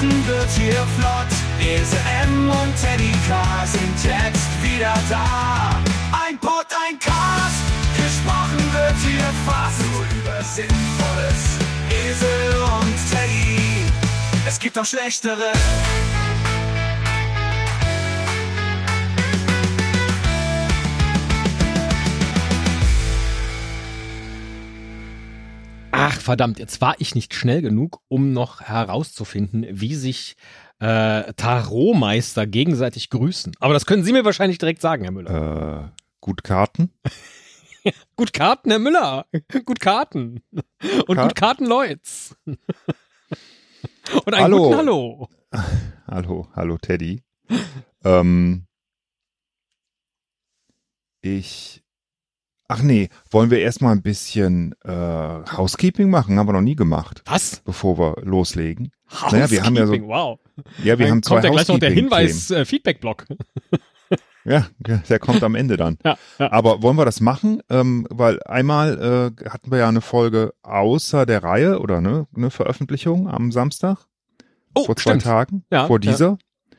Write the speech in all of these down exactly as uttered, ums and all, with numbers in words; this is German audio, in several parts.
Gesprochen wird hier flott. Ese M und Teddy K sind jetzt wieder da. Ein Pod, ein Cast. Gesprochen wird hier fast nur über Sinnvolles. Esel und Teddy, es gibt auch schlechtere. Ach verdammt, jetzt war ich nicht schnell genug, um noch herauszufinden, wie sich äh, Tarotmeister gegenseitig grüßen. Aber das können Sie mir wahrscheinlich direkt sagen, Herr Müller. Äh, gut Karten? Gut Karten, Herr Müller. Gut Karten. Und Kar- gut Karten, Leutz. Und einen Hallo. guten Hallo. Hallo, hallo Teddy. ähm, ich... Ach nee, wollen wir erstmal ein bisschen äh, Housekeeping machen? Haben wir noch nie gemacht. Was? Bevor wir loslegen. Housekeeping, Naja, wir haben ja so, wow. ja, wir Dann haben zwei kommt ja gleich noch der Housekeeping-Themen. Hinweis-Feedback-Block. Ja, der kommt am Ende dann. Ja, ja. Aber wollen wir das machen? Ähm, weil einmal äh, hatten wir ja eine Folge außer der Reihe oder ne, eine Veröffentlichung am Samstag. Oh, vor zwei stimmt. Tagen. Ja, vor dieser.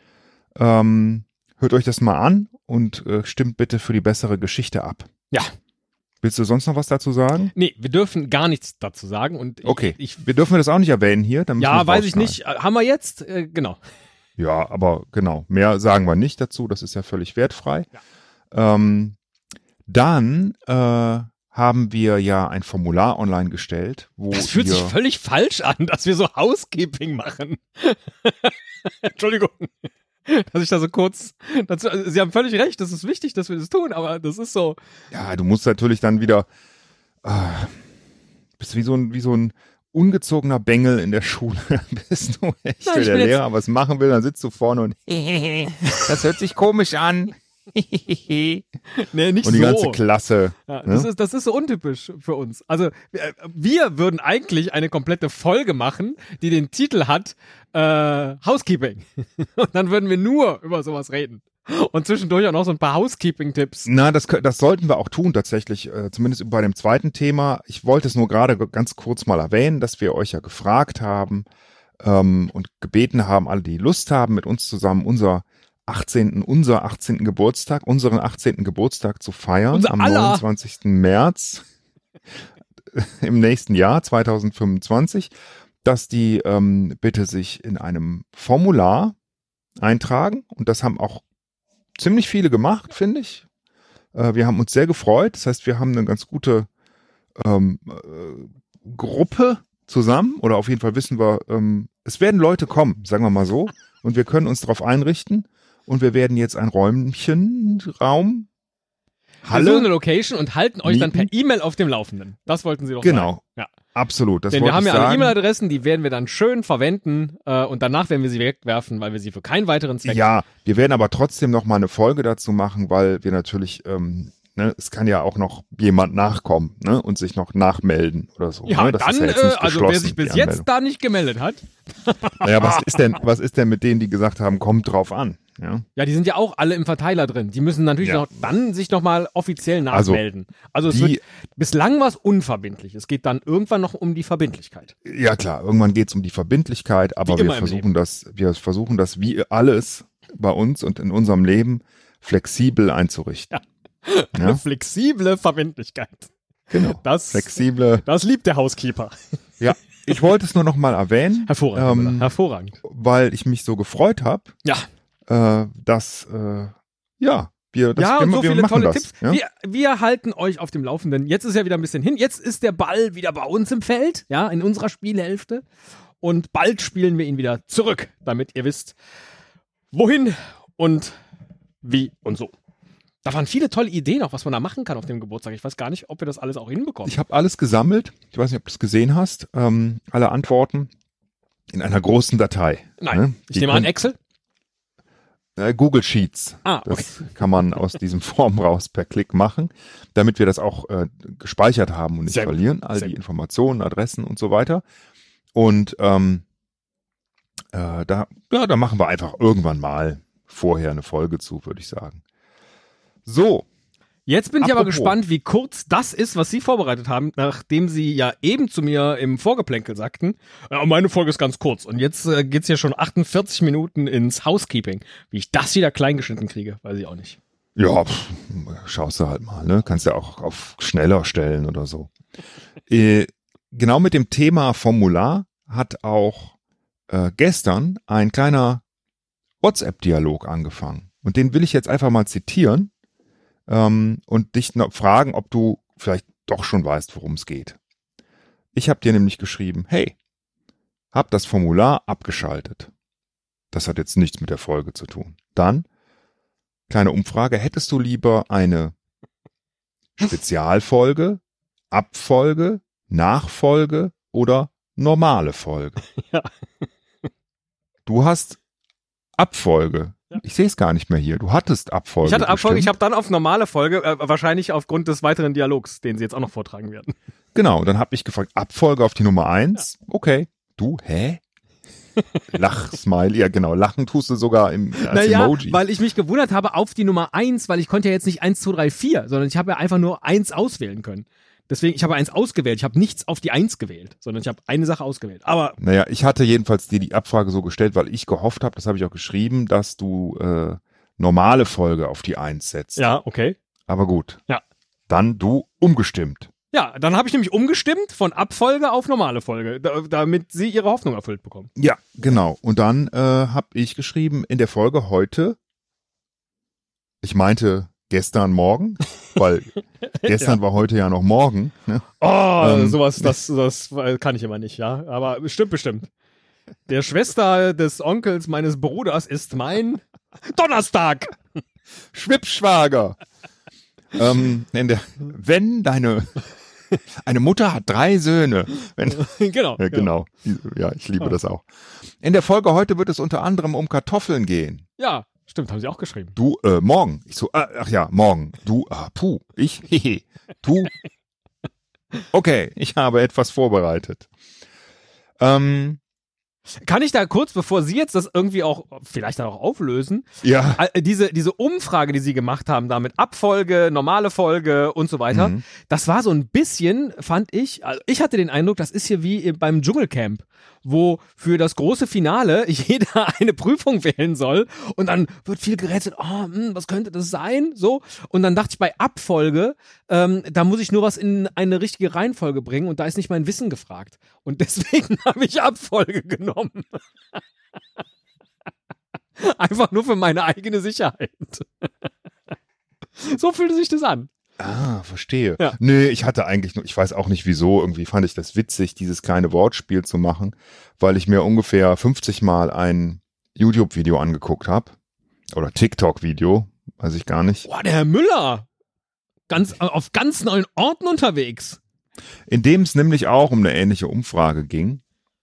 Ähm, hört euch das mal an und äh, stimmt bitte für die bessere Geschichte ab. Ja. Willst du sonst noch was dazu sagen? Nee, wir dürfen gar nichts dazu sagen. Und ich, Okay, ich, wir dürfen das auch nicht erwähnen hier. Dann müssen wir ja, es weiß ich rausschneiden. nicht. Äh, Haben wir jetzt? Äh, genau. Ja, aber genau, mehr sagen wir nicht dazu, das ist ja völlig wertfrei. Ja. Ähm, dann äh, haben wir ja ein Formular online gestellt, wo Das fühlt ihr, sich völlig falsch an, dass wir so Housekeeping machen. Entschuldigung, dass ich da so kurz dazu, also Sie haben völlig recht, das ist wichtig, dass wir das tun, aber das ist so. ja, du musst natürlich dann wieder, äh, bist wie so ein, wie so ein ungezogener Bengel in der Schule. Bist du echt, Nein, wenn ich der bin Lehrer was machen will, dann sitzt du vorne und das hört sich komisch an. Nee, nicht Und die so. ganze Klasse. Ja, ne? das, ist, das ist so untypisch für uns. Also wir, wir würden eigentlich eine komplette Folge machen, die den Titel hat äh, Housekeeping. Und dann würden wir nur über sowas reden. Und zwischendurch auch noch so ein paar Housekeeping-Tipps. Na, das, kö- das sollten wir auch tun tatsächlich, äh, zumindest bei dem zweiten Thema. Ich wollte es nur gerade g- ganz kurz mal erwähnen, dass wir euch ja gefragt haben ähm, und gebeten haben, alle, die Lust haben, mit uns zusammen unser achtzehnten unser achtzehnten Geburtstag, unseren achtzehnten Geburtstag zu feiern Unser am aller. neunundzwanzigsten März im nächsten Jahr zweitausendfünfundzwanzig, dass die ähm, bitte sich in einem Formular eintragen und das haben auch ziemlich viele gemacht, finde ich. Äh, wir haben uns sehr gefreut. Das heißt, wir haben eine ganz gute ähm, äh, Gruppe zusammen oder auf jeden Fall wissen wir, ähm, es werden Leute kommen, sagen wir mal so, und wir können uns darauf einrichten und wir werden jetzt ein Räumchen, Raum, Wir suchen Halle, eine Location und halten euch dann per mieten. E-Mail auf dem Laufenden. Das wollten Sie doch Genau. sagen. Ja. absolut, das Denn wollte wir haben ich ja alle sagen. E-Mail-Adressen, die werden wir dann schön verwenden äh, und danach werden wir sie wegwerfen, weil wir sie für keinen weiteren Zweck. Ja, wir werden aber trotzdem noch mal eine Folge dazu machen, weil wir natürlich, ähm, ne, es kann ja auch noch jemand nachkommen, ne, und sich noch nachmelden oder so. Ja, ne? Das dann, ist ja jetzt äh, nicht also wer geschlossen, sich bis die jetzt Anmeldung. da nicht gemeldet hat, Naja, was ist denn, was ist denn mit denen, die gesagt haben, kommt drauf an? Ja, ja, die sind ja auch alle im Verteiler drin. Die müssen natürlich Ja. noch dann sich nochmal offiziell Also, nachmelden. Also, es die- wird, bislang war es unverbindlich. Es geht dann irgendwann noch um die Verbindlichkeit. ja klar, irgendwann geht's um die Verbindlichkeit, aber Wie wir immer im versuchen das, wir versuchen das wie alles bei uns und in unserem Leben flexibel einzurichten. Eine Ja, flexible Verbindlichkeit. genau. Das, Flexible. das liebt der Housekeeper. Ja, ich wollte es nur noch mal erwähnen, Hervorragend. Ähm, Hervorragend. weil ich mich so gefreut habe, Ja. äh, dass, äh, ja, wir, das, Ja, wir, und so wir viele machen tolle das. Tipps. Ja? Wir, wir halten euch auf dem Laufenden. Jetzt ist ja wieder ein bisschen hin. Jetzt ist der Ball wieder bei uns im Feld, ja, in unserer Spielhälfte. Und bald spielen wir ihn wieder zurück, damit ihr wisst, wohin und wie und so. Da waren viele tolle Ideen auch, was man da machen kann auf dem Geburtstag. Ich weiß gar nicht, ob wir das alles auch hinbekommen. Ich habe alles gesammelt. Ich weiß nicht, ob du es gesehen hast. Ähm, alle Antworten in einer großen Datei. Nein, Ne? ich Die nehme an können- Excel. Äh, Google Sheets. Ah, okay. Das kann man aus diesem Form raus per Klick machen, damit wir das auch äh, gespeichert haben und nicht Sehr gut. verlieren. All Sehr die gut. Informationen, Adressen und so weiter. Und ähm, äh, da, ja, da machen wir einfach irgendwann mal vorher eine Folge zu, würde ich sagen. So, Jetzt bin ich aber Apropos. gespannt, wie kurz das ist, was Sie vorbereitet haben, nachdem Sie ja eben zu mir im Vorgeplänkel sagten, ja, meine Folge ist ganz kurz. Und jetzt äh, geht's hier schon achtundvierzig Minuten ins Housekeeping. Wie ich das wieder kleingeschnitten kriege, weiß ich auch nicht. Ja, pff, schaust du halt mal, ne? Kannst ja auch auf schneller stellen oder so. äh, genau mit dem Thema Formular hat auch äh, gestern ein kleiner WhatsApp-Dialog angefangen. Und den will ich jetzt einfach mal zitieren ähm, und dich noch fragen, ob du vielleicht doch schon weißt, worum es geht. Ich habe dir nämlich geschrieben, hey, hab das Formular abgeschaltet. Das hat jetzt nichts mit der Folge zu tun. Dann kleine Umfrage, hättest du lieber eine Spezialfolge, Abfolge, Nachfolge oder normale Folge? Ja. Du hast Abfolge. Ja. Ich sehe es gar nicht mehr hier. Du hattest Abfolge. Ich hatte Abfolge, ich bestimmt. habe dann auf normale Folge, äh, wahrscheinlich aufgrund des weiteren Dialogs, den Sie jetzt auch noch vortragen werden. Genau, dann habe ich gefragt, Abfolge auf die Nummer eins. Ja. Okay. Du, hä? Lach-Smiley, ja genau, lachen tust du sogar im als Naja, Emoji. weil ich mich gewundert habe auf die Nummer eins, weil ich konnte ja jetzt nicht eins, zwei, drei, vier, sondern ich habe ja einfach nur eins auswählen können. Deswegen, ich habe eins ausgewählt, ich habe nichts auf die eins gewählt, sondern ich habe eine Sache ausgewählt. Aber Naja, ich hatte jedenfalls dir die Abfrage so gestellt, weil ich gehofft habe, das habe ich auch geschrieben, dass du äh, normale Folge auf die eins setzt. ja, okay. Aber gut. Ja. Dann du umgestimmt. Ja, dann habe ich nämlich umgestimmt von Abfolge auf normale Folge, da, damit Sie Ihre Hoffnung erfüllt bekommen. Ja, genau. Und dann äh, habe ich geschrieben, in der Folge heute, ich meinte gestern Morgen, weil gestern war heute ja noch morgen. Ne? Oh, Ähm, sowas, das, das kann ich immer nicht, ja. Aber bestimmt, bestimmt. Der Schwester des Onkels meines Bruders ist mein Donnerstag. Schwippschwager. ähm, in der, wenn deine eine Mutter hat drei Söhne. Wenn, genau, ja, genau. Ja, ich liebe das auch. In der Folge heute wird es unter anderem um Kartoffeln gehen. Ja, stimmt, haben Sie auch geschrieben. Du, äh, morgen. Ich so, äh, ach ja, morgen. Du, ah, puh, ich, hehe. Du. Okay, ich habe etwas vorbereitet. Ähm, Kann ich da kurz, bevor Sie jetzt das irgendwie auch, vielleicht dann auch auflösen, ja. äh, diese, diese Umfrage, die Sie gemacht haben, da mit Abfolge, normale Folge und so weiter, Mhm. das war so ein bisschen, fand ich, also ich hatte den Eindruck, das ist hier wie beim Dschungelcamp, wo für das große Finale jeder eine Prüfung wählen soll und dann wird viel gerätselt, oh, hm, was könnte das sein? So. Und dann dachte ich bei Abfolge, ähm, da muss ich nur was in eine richtige Reihenfolge bringen und da ist nicht mein Wissen gefragt. Und deswegen habe ich Abfolge genommen. Einfach nur für meine eigene Sicherheit. So fühlte sich das an. Ah, verstehe. Ja. Nee, ich hatte eigentlich nur, ich weiß auch nicht wieso, irgendwie fand ich das witzig, dieses kleine Wortspiel zu machen, weil ich mir ungefähr fünfzig Mal ein YouTube-Video angeguckt habe. Oder TikTok-Video, weiß ich gar nicht. Boah, der Herr Müller. Ganz, auf ganz neuen Orten unterwegs. In dem es nämlich auch um eine ähnliche Umfrage ging.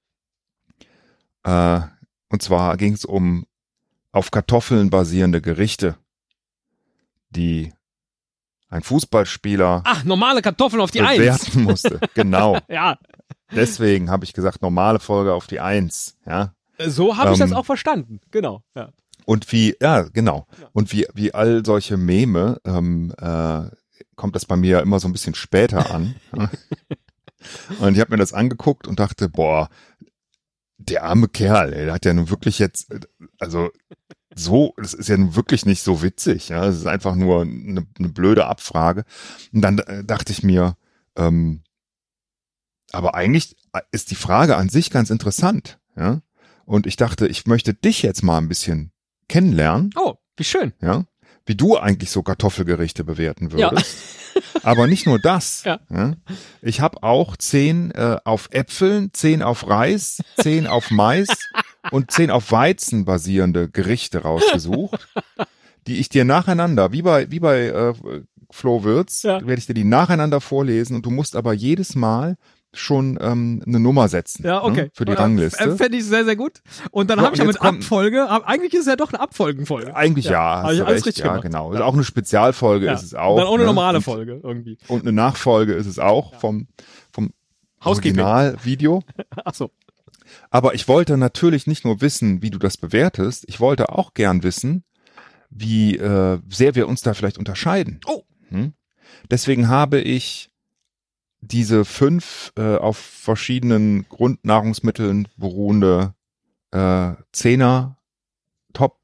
Äh, und zwar ging es um auf Kartoffeln basierende Gerichte, die ein Fußballspieler Ach, normale Kartoffeln auf die Eins. bewerten musste. Genau. Ja, Deswegen habe ich gesagt, normale Folge auf die Eins. Ja. so habe ich Ähm, das auch verstanden. Genau. Ja. Und wie, ja, genau. Und wie, wie all solche Meme, ähm, äh, kommt das bei mir ja immer so ein bisschen später an. Und ich habe mir das angeguckt und dachte, boah, der arme Kerl, ey, der hat ja nun wirklich jetzt, also so, das ist ja nun wirklich nicht so witzig. Ja, es ist einfach nur eine, eine blöde Abfrage. Und dann äh, dachte ich mir, ähm, aber eigentlich ist die Frage an sich ganz interessant. Ja, und ich dachte, ich möchte dich jetzt mal ein bisschen kennenlernen. Oh, wie schön. Ja, wie du eigentlich so Kartoffelgerichte bewerten würdest. Ja. Aber nicht nur das. Ja. Ja. Ich habe auch zehn äh, auf Äpfeln, zehn auf Reis, zehn auf Mais und zehn auf Weizen basierende Gerichte rausgesucht, die ich dir nacheinander, wie bei wie bei äh, Flo Würz, Ja. werde ich dir die nacheinander vorlesen und du musst aber jedes Mal schon ähm, eine Nummer setzen, Ja, okay. ne, für die Äh, Rangliste. Fände ich sehr, sehr gut. Und dann So, habe ich und ja jetzt mit kommt- Abfolge, ab, eigentlich ist es ja doch eine Abfolgenfolge. Eigentlich ja, Ja, hab hast ich du alles recht, richtig ja, gemacht. genau. Ist Ja. auch eine Spezialfolge Ja. ist es auch. Und dann auch eine ne? normale Und- Folge irgendwie. Und eine Nachfolge ist es auch vom, vom Housekeeping. Originalvideo. Ach so. Aber ich wollte natürlich nicht nur wissen, wie du das bewertest, ich wollte auch gern wissen, wie äh, sehr wir uns da vielleicht unterscheiden. Oh. Hm? Deswegen habe ich diese fünf äh, auf verschiedenen Grundnahrungsmitteln beruhende äh, Zehner Top,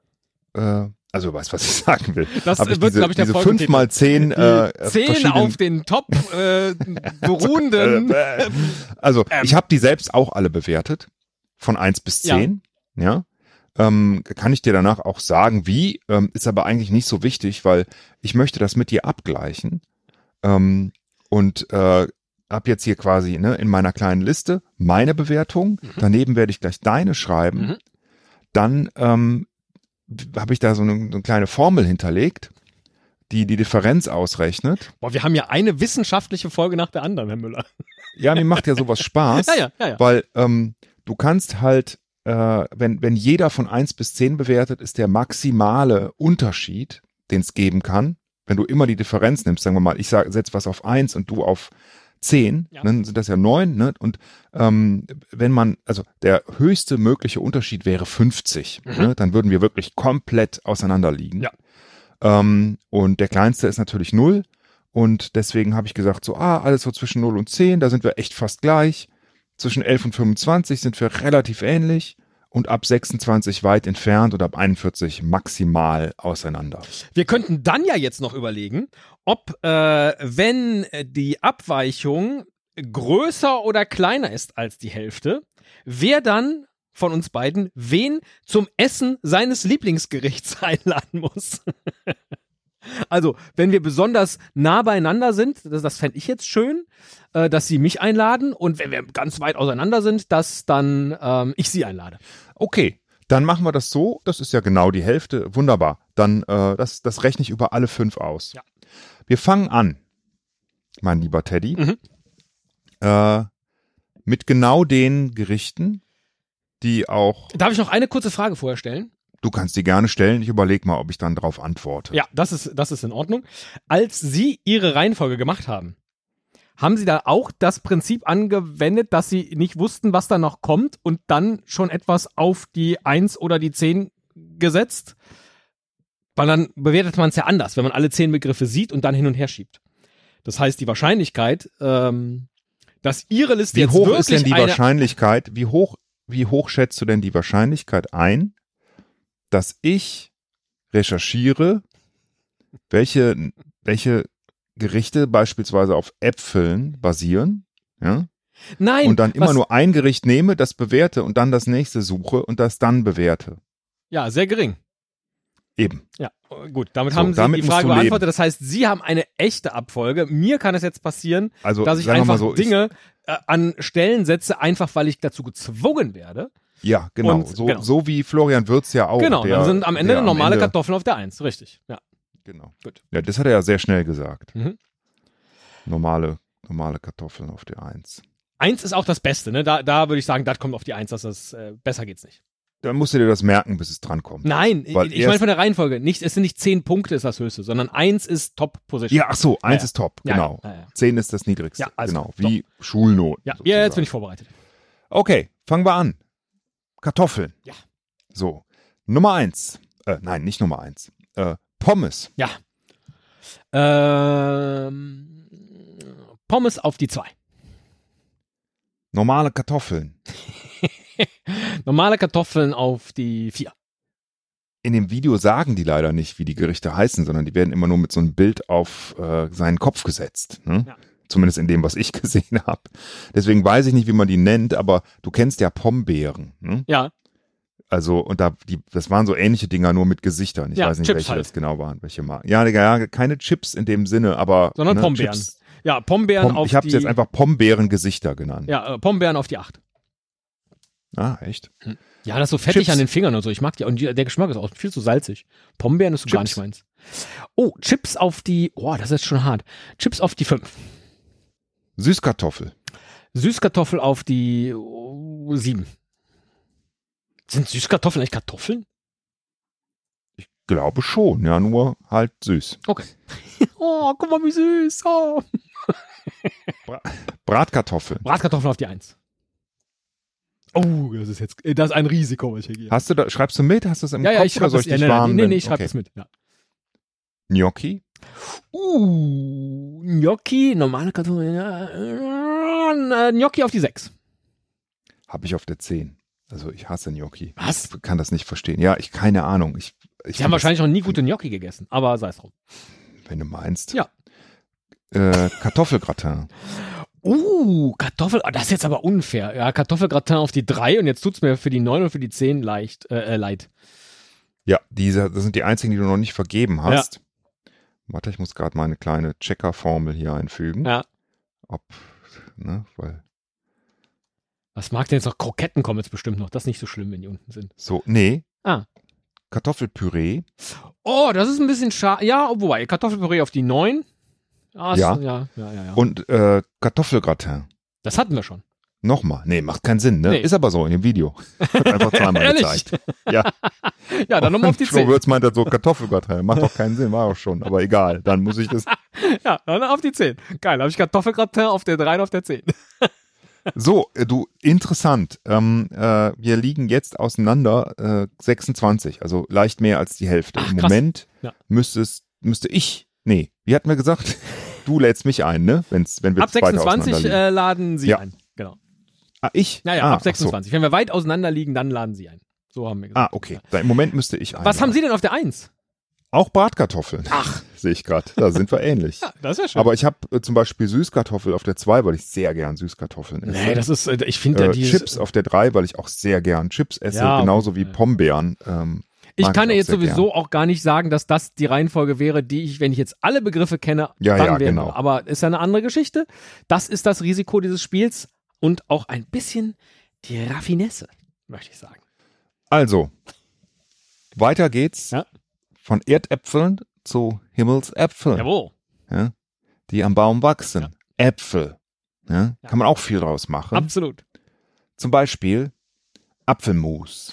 äh, also weißt was ich sagen will. Das Hab ich wird, diese, glaube ich, der diese Folgentitel. fünf mal zehn äh, Zehn verschiedenen- auf den Top äh, beruhenden. Also Ähm. ich habe die selbst auch alle bewertet, von eins bis Ja. zehn. Ja. Ähm, kann ich dir danach auch sagen, wie, ähm, ist aber eigentlich nicht so wichtig, weil ich möchte das mit dir abgleichen. Ähm, und äh, hab jetzt hier quasi ne, in meiner kleinen Liste meine Bewertung. Mhm. Daneben werde ich gleich deine schreiben. Mhm. Dann ähm, habe ich da so eine, so eine kleine Formel hinterlegt, die die Differenz ausrechnet. Boah, wir haben ja eine wissenschaftliche Folge nach der anderen, Herr Müller. Ja, mir macht ja sowas Spaß, Ja, ja, ja, ja. weil ähm, du kannst halt, äh, wenn, wenn jeder von eins bis zehn bewertet, ist der maximale Unterschied, den es geben kann, wenn du immer die Differenz nimmst, sagen wir mal, ich sag, setz was auf eins und du auf zehn, Ja. dann sind das ja neun, ne? Und ähm, wenn man, also der höchste mögliche Unterschied wäre fünfzig, Mhm. ne? Dann würden wir wirklich komplett auseinander liegen. Ja. Ähm, und der kleinste ist natürlich null. Und deswegen habe ich gesagt, so, ah, alles so zwischen null und zehn, da sind wir echt fast gleich. Zwischen elf und fünfundzwanzig sind wir relativ ähnlich. Und ab sechsundzwanzig weit entfernt und ab einundvierzig maximal auseinander. Wir könnten dann ja jetzt noch überlegen, ob, äh, wenn die Abweichung größer oder kleiner ist als die Hälfte, wer dann von uns beiden wen zum Essen seines Lieblingsgerichts einladen muss. Also, wenn wir besonders nah beieinander sind, das, das fände ich jetzt schön, äh, dass sie mich einladen, und wenn wir ganz weit auseinander sind, dass dann ähm, ich sie einlade. Okay, dann machen wir das so. Das ist ja genau die Hälfte. Wunderbar. Dann, äh, das, das rechne ich über alle fünf aus. Ja. Wir fangen an, mein lieber Teddy, Mhm. äh, mit genau den Gerichten, die auch, Darf ich noch eine kurze Frage vorher stellen? du kannst die gerne stellen. Ich überlege mal, ob ich dann drauf antworte. Ja, das ist, das ist in Ordnung. Als Sie Ihre Reihenfolge gemacht haben, haben Sie da auch das Prinzip angewendet, dass Sie nicht wussten, was da noch kommt, und dann schon etwas auf die eins oder die zehn gesetzt? Weil dann bewertet man es ja anders, wenn man alle zehn Begriffe sieht und dann hin und her schiebt. Das heißt, die Wahrscheinlichkeit, ähm, dass Ihre Liste Wie jetzt hoch wirklich ist denn die eine... Wahrscheinlichkeit, wie hoch, wie hoch schätzt du denn die Wahrscheinlichkeit ein, dass ich recherchiere, welche, welche Gerichte beispielsweise auf Äpfeln basieren, ja, Nein, und dann immer was, nur ein Gericht nehme, das bewerte und dann das nächste suche und das dann bewerte. Ja, sehr gering. Eben. Ja, gut, damit So, haben Sie damit die musst Frage du leben. beantwortet. Das heißt, Sie haben eine echte Abfolge. Mir kann es jetzt passieren, Also dass ich sagen wir einfach mal so, Dinge äh, an Stellen setze, einfach weil ich dazu gezwungen werde. ich, ja, genau. Und- so, genau. so wie Florian Würz ja auch. genau, der, dann sind am Ende der normale Ende- Kartoffeln auf der Eins. Richtig, ja. Genau. Gut. Ja, das hat er ja sehr schnell gesagt. Mhm. Normale, normale Kartoffeln auf der Eins. Eins ist auch das Beste, ne? Da, da würde ich sagen, das kommt auf die Eins, dass das äh, besser geht's nicht. Dann musst du dir das merken, bis es drankommt. Nein, Weil ich, ich meine erst- von der Reihenfolge. Nicht, es sind nicht zehn Punkte, ist das höchste, sondern eins ist Top-Position. Ja, ach so, eins Ja, ja. ist top, Ja, genau. ja, ja, ja. Zehn ist das niedrigste, Ja, also, genau. Wie Schulnoten. Ja, ja, sozusagen. jetzt bin ich vorbereitet. Okay, fangen wir an. Kartoffeln. Ja. So, Nummer eins. Äh, nein, nicht Nummer eins. Äh, Pommes. Ja. Ähm, Pommes auf die zwei. Normale Kartoffeln. Normale Kartoffeln auf die vier. In dem Video sagen die leider nicht, wie die Gerichte heißen, sondern die werden immer nur mit so einem Bild auf äh, seinen Kopf gesetzt. Ne? Ja. Zumindest in dem, was ich gesehen habe. Deswegen weiß ich nicht, wie man die nennt, aber du kennst ja Pombeeren. Ne? Ja, Also, und da, die, das waren so ähnliche Dinger, nur mit Gesichtern. Ich Ja, weiß nicht, Chips welche halt. das genau waren. Welche mal. Ja, ja, keine Chips in dem Sinne, aber. sondern ne, Pombeeren. Chips. Ja, Pombeeren Pom, auf ich habe die... jetzt einfach Pombeeren-Gesichter genannt. Ja, äh, Pombeeren auf die acht. Ah, echt? Ja, das ist so fettig Chips. an den Fingern und so. Ich mag die. Und die, der Geschmack ist auch viel zu salzig. Pombeeren ist so gar Chips. nicht meins. Oh, Chips auf die... Oh, das ist jetzt schon hart. Chips auf die fünf. Süßkartoffel. Süßkartoffel auf die oh, sieben. Sind Süßkartoffeln eigentlich Kartoffeln? Glaube schon, ja, nur halt süß. Okay. Oh, guck mal, wie süß. Oh. Bratkartoffeln. Bratkartoffeln auf die eins. Oh, das ist jetzt, das ist ein Risiko, was ich hier gehe. Hast du da, schreibst du mit? Hast du das im Ja, ja, Kopf ich oder schreibe soll das, ich ja, dich nee, warnen? nee, wenn- nee, ich schreibe okay. das mit. Ja. Gnocchi. Uh, Gnocchi, normale Kartoffeln. Äh, Gnocchi auf die sechs. Habe ich auf der zehn. Also ich hasse Gnocchi. Was? Ich kann das nicht verstehen. Ja, ich keine Ahnung. Ich, ich Die haben wahrscheinlich noch nie gute Gnocchi gegessen, aber sei es drum. Wenn du meinst. Ja. Äh, Kartoffelgratin. Uh, Kartoffel, oh, das ist jetzt aber unfair. Ja, Kartoffelgratin auf die drei und jetzt tut's mir für die neun und für die zehn leicht, äh, leid. Ja, diese, das sind die einzigen, die du noch nicht vergeben hast. Ja. Warte, ich muss gerade mal eine kleine Checker-Formel hier einfügen. Ja. Ob, ne, weil. Was mag denn jetzt noch? Kroketten kommen jetzt bestimmt noch. Das ist nicht so schlimm, wenn die unten sind. So, nee. Ah. Kartoffelpüree. Oh, das ist ein bisschen schade. Ja, wobei, Kartoffelpüree auf die neun. Ah, ja. Ist, ja, ja, ja, ja. Und äh, Kartoffelgratin. Das hatten wir schon. Nochmal. Nee, macht keinen Sinn, ne? Nee. Ist aber so in dem Video. Wird einfach zweimal Ehrlich? gezeigt. Ja. Ja, dann nochmal auf die Flo zehn. Würz meint das so, Kartoffelgratin. Macht doch keinen Sinn, war auch schon. Aber egal, dann muss ich das. Ja, dann auf die zehn. Geil, habe ich Kartoffelgratin auf der drei und auf der zehn. So, äh, du, interessant. Ähm, äh, wir liegen jetzt auseinander äh, sechsundzwanzig, also leicht mehr als die Hälfte. Ach, Im krass. Moment Ja. müsstest, müsste ich, nee, wie hatten wir gesagt? Du lädst mich ein, ne? Wenn's, wenn wir Ab zu zweit sechsundzwanzig auseinander liegen. äh, laden Sie Ja. ein. Genau. Ah, ich? Naja, ah, ab sechsundzwanzig. Wenn wir weit auseinander liegen, dann laden Sie ein. So haben wir Ach so. gesagt. Ah, okay. Da, im Moment müsste ich ein. Was haben Sie denn auf der eins? Auch Bratkartoffeln. Ach. Sehe ich gerade. Da sind wir ähnlich. Ja, das ist ja schön. Aber ich habe äh, zum Beispiel Süßkartoffel auf der zwei, weil ich sehr gern Süßkartoffeln esse. Nee, das ist, äh, ich finde äh, die Chips auf der drei, weil ich auch sehr gern Chips esse, Ja, genauso wie ja. Pombeeren. Ähm, Ich mag kann ja auch jetzt sehr sowieso gern. auch gar nicht sagen, dass das die Reihenfolge wäre, die ich, wenn ich jetzt alle Begriffe kenne, Ja, dann ja, wäre. genau. Aber ist ja eine andere Geschichte. Das ist das Risiko dieses Spiels und auch ein bisschen die Raffinesse, möchte ich sagen. Also, weiter geht's Ja. von Erdäpfeln zu Himmelsäpfeln, Jawohl. ja, die am Baum wachsen. Ja. Äpfel. Ja, Ja. kann man auch viel draus machen. Absolut. Zum Beispiel Apfelmus.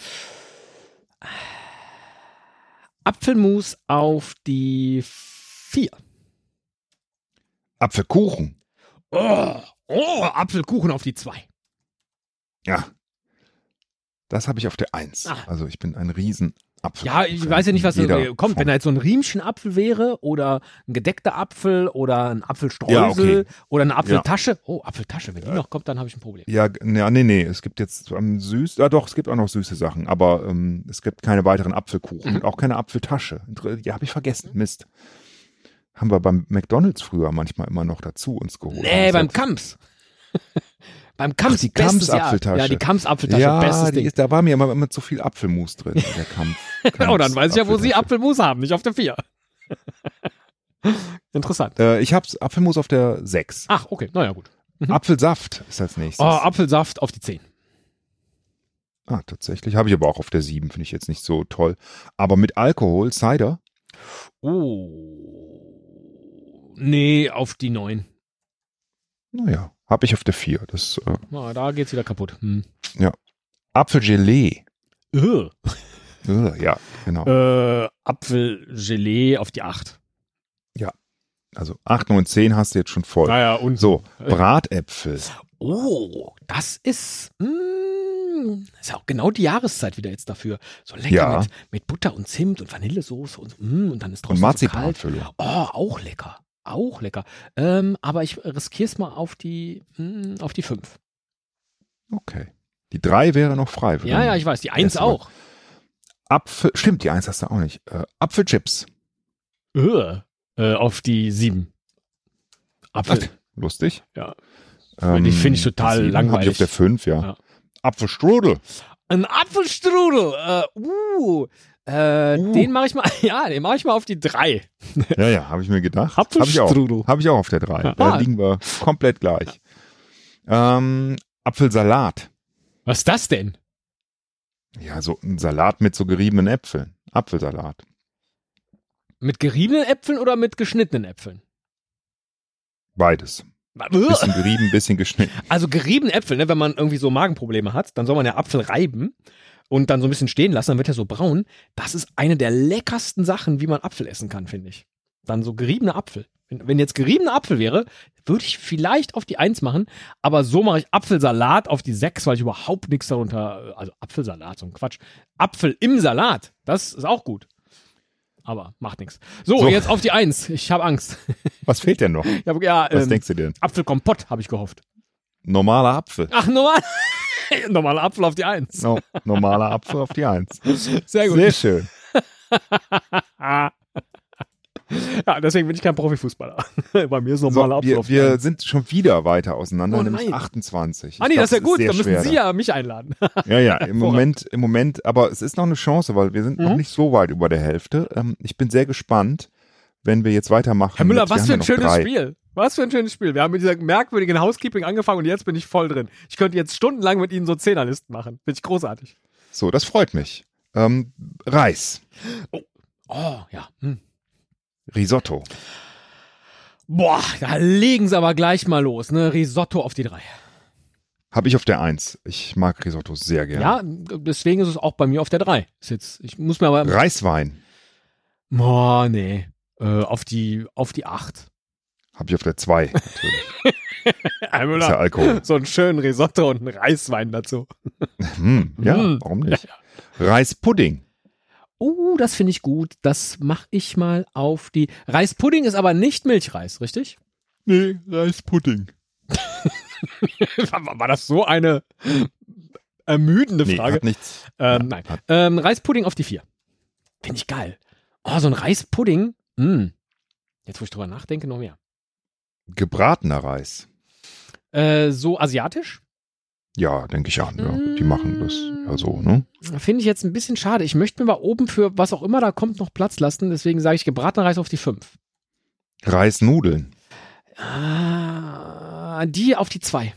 Apfelmus auf die vier. Apfelkuchen. Oh, oh, Apfelkuchen auf die zwei. Ja. Das habe ich auf der eins. Ah. Also ich bin ein riesen Apfel. Ja, ich weiß ja nicht, was da Jeder kommt. Form. Wenn da jetzt so ein Riemchenapfel wäre oder ein gedeckter Apfel oder ein Apfelstreusel Ja, okay. oder eine Apfeltasche. Oh, Apfeltasche, wenn die noch kommt, dann habe ich ein Problem. Ja, g- ja, nee, nee, es gibt jetzt ähm, süß, ja doch, es gibt auch noch süße Sachen, aber ähm, es gibt keine weiteren Apfelkuchen Mhm. und auch keine Apfeltasche. Inter- Ja, habe ich vergessen, Mist. Haben wir beim McDonalds früher manchmal immer noch dazu uns geholt. Nee, Das beim hat- Kamps. beim Kamps, die bestes Jahr. Kamps-Apfeltasche. Ja, die Kamps-Apfeltasche, Ja, bestes die Ding. ist, da war mir immer, immer zu viel Apfelmus drin, der Kampf. Oh, dann weiß ich ja, wo Sie Apfeltasche. Apfelmus haben, nicht auf der vier. Interessant. Äh, ich habe Apfelmus auf der sechs. Ach, okay, naja, gut. Mhm. Apfelsaft ist als nächstes. Oh, Apfelsaft auf die zehn. Ah, tatsächlich. Habe ich aber auch auf der sieben, finde ich jetzt nicht so toll. Aber mit Alkohol, Cider, Oh. Nee, auf die neun. naja, habe ich auf der vier. Das äh, Na, da geht's wieder kaputt. Hm. Apfelgelee. Ugh. Äh, ja, genau. Äh, Apfelgelee auf die acht. Also acht, neun, zehn hast du jetzt schon voll. Naja, und So, Bratäpfel. Oh, das ist, mm, ist ja auch genau die Jahreszeit wieder jetzt dafür. So lecker Ja. mit, mit Butter und Zimt und Vanillesoße und, mm, und dann ist Und draußen so kalt. Marzipanfüllung. Oh, auch lecker. Auch lecker. Ähm, aber ich riskiere es mal auf die, mm, auf die fünf. Okay. Die drei wäre noch frei. für Ja, den ja, ich weiß. Die eins ersten auch. Apfel, stimmt, die eins hast du auch nicht. Äh, Apfelchips. Äh, äh, auf die sieben. Apfel. Lustig. Ja. Ähm, Die finde ich total sieben langweilig. Hab ich auf der fünf, ja. Ja. Apfelstrudel. Ein Apfelstrudel. Äh, uh. Äh, Uh. Den mache ich mal, ja, den mache ich mal auf die drei. Ja, ja, habe ich mir gedacht. Habe ich Apfelstrudel. auch. Habe ich auch auf der drei. Ja. Da Ah. liegen wir komplett gleich. Ähm, Apfelsalat. Was ist das denn? Ja, so ein Salat mit so geriebenen Äpfeln. Apfelsalat. Mit geriebenen Äpfeln oder mit geschnittenen Äpfeln? Beides. Bisschen gerieben, bisschen geschnitten. Also geriebene Äpfel, ne, wenn man irgendwie so Magenprobleme hat, dann soll man ja Apfel reiben und dann so ein bisschen stehen lassen, dann wird er so braun. Das ist eine der leckersten Sachen, wie man Apfel essen kann, finde ich. Dann so geriebene Apfel. Wenn, wenn jetzt geriebener Apfel wäre, würde ich vielleicht auf die eins machen, aber so mache ich Apfelsalat auf die sechs, weil ich überhaupt nichts darunter, also Apfelsalat, so ein Quatsch. Apfel im Salat, das ist auch gut. aber macht nichts. So, So. jetzt auf die Eins. Ich habe Angst. Was fehlt denn noch? Ich hab, ja, Was ähm, denkst du denn? Apfelkompott habe ich gehofft. Normaler Apfel. Ach, normal. Normaler Apfel auf die Eins. No, normaler Apfel auf die Eins. Sehr gut. Sehr schön. Ja, deswegen bin ich kein Profifußballer. Bei mir ist normaler So, Apfel wir auf die wir Eins. sind schon wieder weiter auseinander, Oh nämlich nein. achtundzwanzig. Ich Ah nee, glaub, das ist ja gut, sehr dann müssen schwer Sie ja mich einladen. Ja, ja, im Moment, im Moment, aber es ist noch eine Chance, weil wir sind noch Mhm. nicht so weit über der Hälfte. Ähm, ich bin sehr gespannt, wenn wir jetzt weitermachen. Herr Müller, mit- wir was haben für ja ein noch schönes drei. Spiel. Was für ein schönes Spiel. Wir haben mit dieser merkwürdigen Housekeeping angefangen und jetzt bin ich voll drin. Ich könnte jetzt stundenlang mit Ihnen so Zehnerlisten machen. Finde ich großartig. So, das freut mich. Ähm, Reis, Oh, ja. Hm. Risotto, Boah, da legen Sie aber gleich mal los. Ne? Risotto auf die drei. habe ich auf der Eins. Ich mag Risotto sehr gerne. Ja, deswegen ist es auch bei mir auf der drei. Ist jetzt, ich muss mir aber. Reiswein Boah, nee. Äh, auf die, auf die acht. habe ich auf der Zwei. Natürlich. Herr Ist Müller, ja Alkohol. so einen schönen Risotto und einen Reiswein dazu. Hm, ja, Hm. warum nicht? Reispudding. Oh, das finde ich gut. Das mache ich mal auf die. Reispudding ist aber nicht Milchreis, richtig? Nee, Reispudding. war, war das so eine ermüdende Nee, Frage? hat nichts. ähm, nein. hat- Ähm, Reispudding auf die vier. Finde ich geil. Oh, so ein Reispudding. Mm. Jetzt, wo ich drüber nachdenke, noch mehr. Gebratener Reis. Äh, so asiatisch? Ja, denke ich an. Ja. Die machen das ja so, ne? Finde ich jetzt ein bisschen schade. Ich möchte mir mal oben für was auch immer da kommt noch Platz lassen. Deswegen sage ich gebratener Reis auf die fünf. Reisnudeln. Ah, die auf die zwei.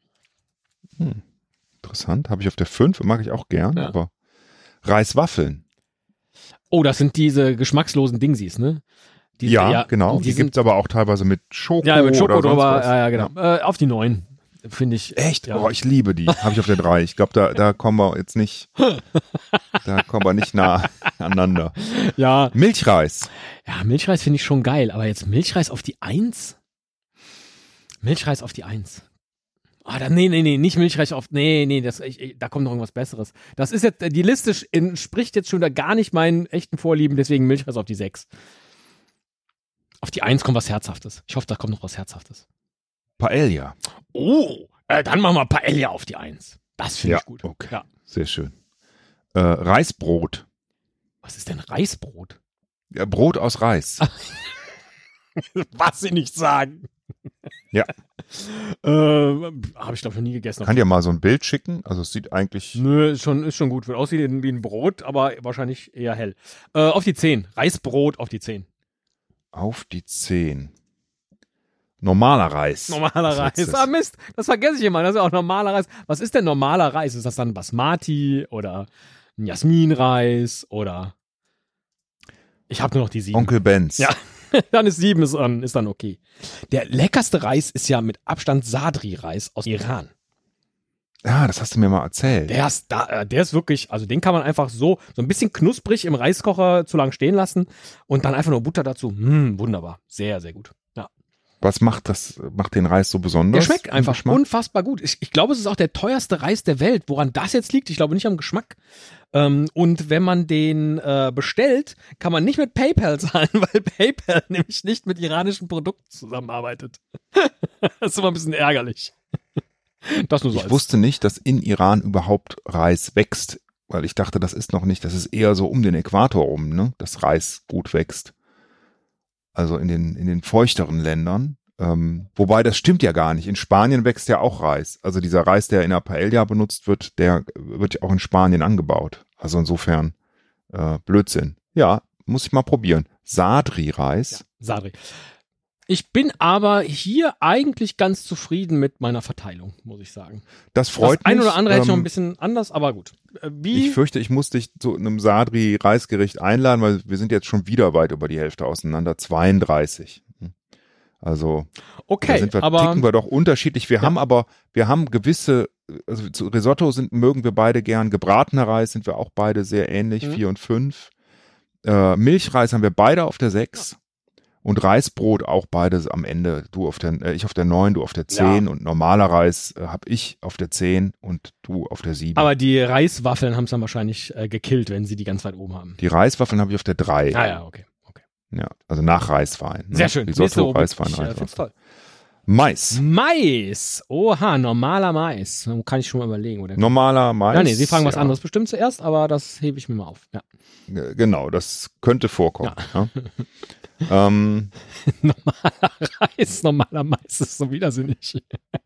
Interessant. Habe ich auf der fünf, mag ich auch gern, Ja. aber Reiswaffeln. Oh, das sind diese geschmackslosen Dingsies, ne? Diese, Ja, genau. Die, Die sind, gibt's aber auch teilweise mit Schoko. ja, mit Schoko oder sonst drüber. was. Ja, ja, genau. Äh, auf die neun. Finde ich. Echt? Ja. Oh, ich liebe die. Habe ich auf der drei. Ich glaube, da, da kommen wir jetzt nicht, da kommen wir nicht nah aneinander. Ja, Milchreis. ja, Milchreis finde ich schon geil, aber jetzt Milchreis auf die eins? Milchreis auf die eins. Ah, da, nee, nee, nee, nicht Milchreis auf, nee, nee, das, ich, ich, da kommt noch irgendwas Besseres. Das ist jetzt, die Liste sch- entspricht jetzt schon wieder gar nicht meinen echten Vorlieben, deswegen Milchreis auf die sechs. Auf die eins kommt was Herzhaftes. Ich hoffe, da kommt noch was Herzhaftes. Paella. Oh, äh, dann machen wir Paella auf die eins. Das finde Ja, ich gut. okay. Ja. Sehr schön. Äh, Reisbrot. Was ist denn Reisbrot? Ja, Brot aus Reis. Was sie nicht sagen. Ja. äh, Habe ich, glaube ich, noch nie gegessen. Kann dir mal so ein Bild schicken? Also es sieht eigentlich. Nö, ist schon, ist schon gut. Wird aussehen wie ein Brot, aber wahrscheinlich eher hell. Äh, auf die zehn. Reisbrot auf die zehn. Auf die zehn. Normaler Reis. Normaler Was Reis. ist das? Ah, Mist. Das vergesse ich immer. Das ist ja auch normaler Reis. Was ist denn normaler Reis? Ist das dann Basmati oder ein Jasminreis oder. Ich habe nur noch die sieben. Onkel Benz. Ja. Dann ist sieben ist, dann- ist dann okay. Der leckerste Reis ist ja mit Abstand Sadri-Reis aus Iran. Ah, das hast du mir mal erzählt. Der ist, da, äh, der ist wirklich, also den kann man einfach so, so ein bisschen knusprig im Reiskocher zu lang stehen lassen und dann einfach nur Butter dazu. Hm, wunderbar. Sehr, sehr gut. Ja. Was macht das, macht den Reis so besonders? Der schmeckt Im einfach Geschmack? unfassbar gut. Ich, ich glaube, es ist auch der teuerste Reis der Welt. Woran das jetzt liegt, ich glaube nicht am Geschmack. Ähm, und wenn man den äh, bestellt, kann man nicht mit PayPal zahlen, weil PayPal nämlich nicht mit iranischen Produkten zusammenarbeitet. Das ist immer ein bisschen ärgerlich. Das nur so Ich als- wusste nicht, dass in Iran überhaupt Reis wächst, weil ich dachte, das ist noch nicht, das ist eher so um den Äquator rum, ne, dass Reis gut wächst. Also in den, in den feuchteren Ländern. Ähm, wobei, das stimmt ja gar nicht. In Spanien wächst ja auch Reis. Also dieser Reis, der in der Paella benutzt wird, der wird ja auch in Spanien angebaut. Also insofern äh, Blödsinn. Ja, muss ich mal probieren. Sadri-Reis. Sadri. Ich bin aber hier eigentlich ganz zufrieden mit meiner Verteilung, muss ich sagen. Das freut das ein mich. oder andere hätte ich noch Ähm, ein bisschen anders, aber gut. Äh, Wie? Ich fürchte, ich muss dich zu einem Sadri-Reisgericht einladen, weil wir sind jetzt schon wieder weit über die Hälfte auseinander. zweiunddreißig. Also da Okay, sind wir, aber ticken wir doch unterschiedlich. Wir Ja. haben aber, wir haben gewisse, also zu Risotto sind, mögen wir beide gern. Gebratener Reis sind wir auch beide sehr ähnlich, Mhm. vier und fünf. Äh, Milchreis haben wir beide auf der sechs. Und Reisbrot auch beides am Ende. Du auf der, äh, ich auf der neun, du auf der zehn. Ja. Und normaler Reis äh, habe ich auf der zehn und du auf der sieben. Aber die Reiswaffeln haben es dann wahrscheinlich äh, gekillt, wenn sie die ganz weit oben haben. Die Reiswaffeln habe ich auf der drei. Ah ja, okay. okay. Ja, also nach Reiswein. Ne? Sehr schön. Risotto, Reiswein, ich, äh, find's toll. Mais. Mais. Oha, normaler Mais. Kann ich schon mal überlegen, oder? Normaler Mais. Ja, nee, Sie fragen was ja. anderes bestimmt zuerst, aber das hebe ich mir mal auf. Ja. Genau, das könnte vorkommen. Ja. Ja. ähm, normaler Reis, normaler Mais ist so widersinnig.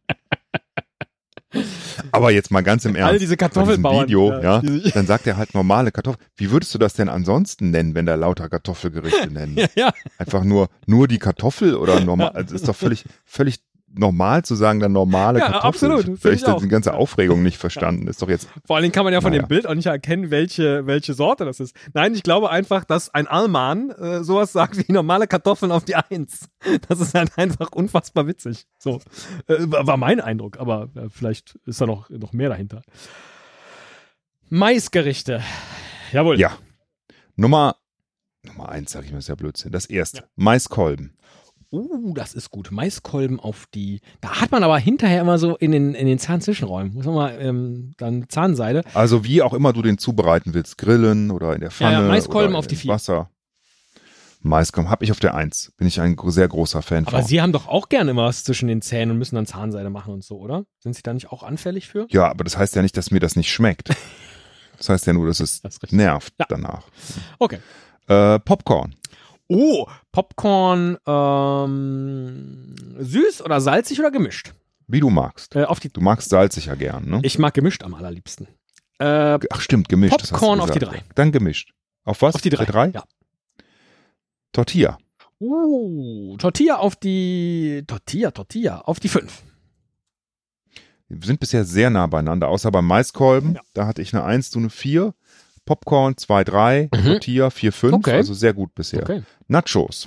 Aber jetzt mal ganz im Ernst. All diese Kartoffelbauern. Video, ja, ja, dann sagt er halt normale Kartoffeln. Wie würdest du das denn ansonsten nennen, wenn da lauter Kartoffelgerichte nennen? ja, ja. Einfach nur, nur die Kartoffel oder normal? Also ist doch völlig, völlig normal zu sagen, dann normale ja, Kartoffel. Absolut. Vielleicht die ganze Aufregung nicht verstanden. Ist doch jetzt. Vor allen Dingen kann man ja von naja. dem Bild auch nicht erkennen, welche, welche Sorte das ist. Nein, ich glaube einfach, dass ein Allmann äh, sowas sagt wie normale Kartoffeln auf die Eins. Das ist halt einfach unfassbar witzig. So äh, war mein Eindruck, aber äh, vielleicht ist da noch, noch mehr dahinter. Maisgerichte. Jawohl. Ja. Nummer, Nummer eins, sag ich mal, ist ja Blödsinn. Das erste. Ja. Maiskolben. Uh, das ist gut. Maiskolben auf die. Da hat man aber hinterher immer so in den, in den Zahnzwischenräumen. Muss man mal ähm, dann Zahnseide. Also wie auch immer du den zubereiten willst. Grillen oder in der Pfanne. Ja, ja, Maiskolben oder auf die vier. Wasser. Maiskolben habe ich auf der eins. Bin ich ein sehr großer Fan von. Aber Sie haben doch auch gerne immer was zwischen den Zähnen und müssen dann Zahnseide machen und so, oder? Sind Sie da nicht auch anfällig für? Ja, aber das heißt ja nicht, dass mir das nicht schmeckt. Das heißt ja nur, dass es das nervt ja. danach. Okay. Äh, Popcorn. Oh, Popcorn ähm, süß oder salzig oder gemischt? Wie du magst. Äh, auf die, du magst salzig ja gern, ne? Ich mag gemischt am allerliebsten. Äh, Ach stimmt, gemischt. Popcorn auf die drei. Dann gemischt. Auf was? Auf die drei. drei? Ja. Tortilla. Uh, Tortilla auf die Tortilla, Tortilla auf die fünf. Wir sind bisher sehr nah beieinander, außer beim Maiskolben. Ja. Da hatte ich eine eins, du eine vier. Popcorn zwei, drei. Mhm. Tortilla vier, fünf. Okay. Also sehr gut bisher. Okay. Nachos.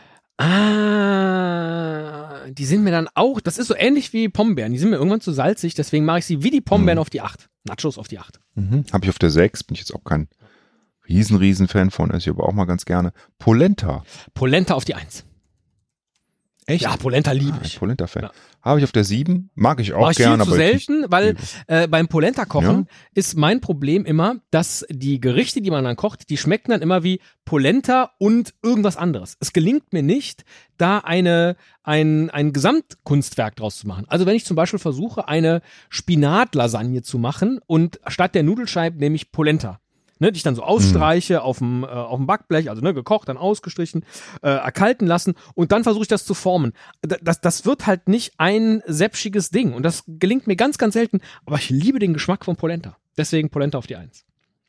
Ah, die sind mir dann auch, das ist so ähnlich wie Pombeeren. Die sind mir irgendwann zu salzig, deswegen mache ich sie wie die Pombeeren mhm. auf die acht. Nachos auf die acht. Mhm. Habe ich auf der sechs. Bin ich jetzt auch kein riesen, riesen Fan von. Esse ich aber auch mal ganz gerne. Polenta. Polenta auf die eins. Echt? Ja, Polenta liebe Ah, ich. Polenta-Fan. Ja. Habe ich auf der sieben. Mag ich auch Mach ich gerne. viel zu aber selten, nicht, weil äh, beim Polenta-Kochen Ja? ist mein Problem immer, dass die Gerichte, die man dann kocht, die schmecken dann immer wie Polenta und irgendwas anderes. Es gelingt mir nicht, da eine, ein, ein Gesamtkunstwerk draus zu machen. Also wenn ich zum Beispiel versuche, eine Spinatlasagne zu machen und statt der Nudelscheibe nehme ich Polenta. Ne, die ich dann so ausstreiche mhm. auf dem äh, auf dem Backblech, also ne, gekocht, dann ausgestrichen, äh, erkalten lassen und dann versuche ich das zu formen. D- Das, das wird halt nicht ein säpschiges Ding und das gelingt mir ganz, ganz selten, aber ich liebe den Geschmack von Polenta. Deswegen Polenta auf die Eins.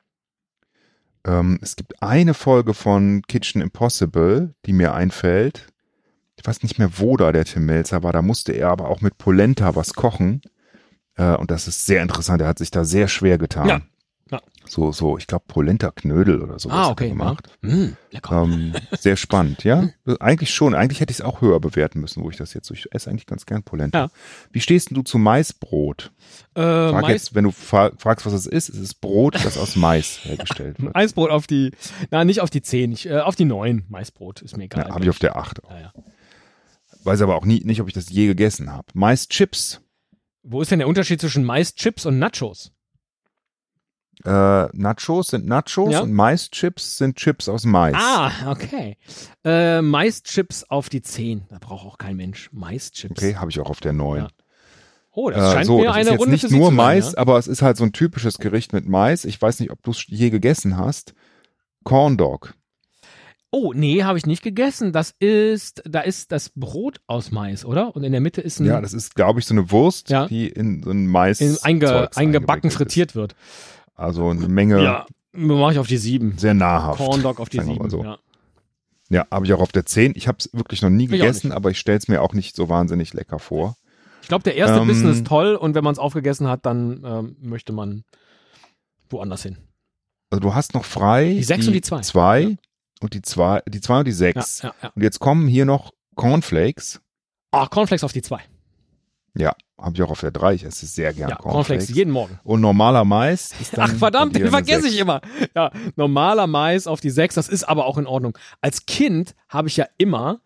Ähm, es gibt eine Folge von Kitchen Impossible, die mir einfällt. Ich weiß nicht mehr, wo da der Tim Melzer war, da musste er aber auch mit Polenta was kochen. Äh, und das ist sehr interessant, er hat sich da sehr schwer getan. Ja. Ja. So, so, ich glaube Polenta-Knödel oder sowas Ah, okay. hat er gemacht. Ja. Mm, lecker. Ähm, sehr spannend, ja. Eigentlich schon. Eigentlich hätte ich es auch höher bewerten müssen, wo ich das jetzt so. Ich esse eigentlich ganz gern Polenta. Ja. Wie stehst denn du zu Maisbrot? Äh, Frag Mais- jetzt, wenn du fra- fragst, was es ist, es ist Brot, das aus Mais hergestellt wird. Maisbrot auf die, na nicht auf die zehn, ich, äh, auf die neun. Maisbrot ist mir egal. Ja, habe ich auf der acht. Ja, ja. Weiß aber auch nie, nicht, ob ich das je gegessen habe. Mais-Chips. Wo ist denn der Unterschied zwischen Mais-Chips und Nachos? Äh, Nachos sind Nachos Ja. und Mais-Chips sind Chips aus Mais. Ah, okay. Äh, Mais-Chips auf die zehn. Da braucht auch kein Mensch. Mais-Chips. Okay, habe ich auch auf der neun. Ja. Oh, das Äh, scheint so, mir das eine ist jetzt Runde nicht für Sie nur zu sein, Mais, ja? aber es ist halt so ein typisches Gericht mit Mais. Ich weiß nicht, ob du es je gegessen hast. Corn Dog. Oh, nee, habe ich nicht gegessen. Das ist, da ist das Brot aus Mais, oder? Und in der Mitte ist ein Ja, das ist, glaube ich, so eine Wurst, Ja. die in so ein Mais in, einge, Zeugs eingebacken, eingewickelt frittiert wird. ist. Also eine Menge, Ja, mache ich auf die sieben. sehr nahrhaft. Corn Dog auf die sagen wir mal sieben. so. Ja. Ja, habe ich auch auf der zehn. Ich habe es wirklich noch nie Ich auch gegessen, nicht. aber ich stelle es mir auch nicht so wahnsinnig lecker vor. Ich glaube, der erste Ähm, Bissen ist toll und wenn man es aufgegessen hat, dann ähm, möchte man woanders hin. Also du hast noch frei Die sechs und die zwei. zwei Ja. und die zwei, die zwei und die Ja, sechs. ja, ja. Und jetzt kommen hier noch Cornflakes. Ah, Cornflakes auf die zwei. Ja, habe ich auch auf der drei. Ich esse sehr gern Ja, Cornflakes. Cornflakes jeden Morgen. Und normaler Mais ist dann Ach verdammt, bei dir den eine vergesse sechs. ich immer. Ja, normaler Mais auf die sechs, das ist aber auch in Ordnung. Als Kind habe ich ja immer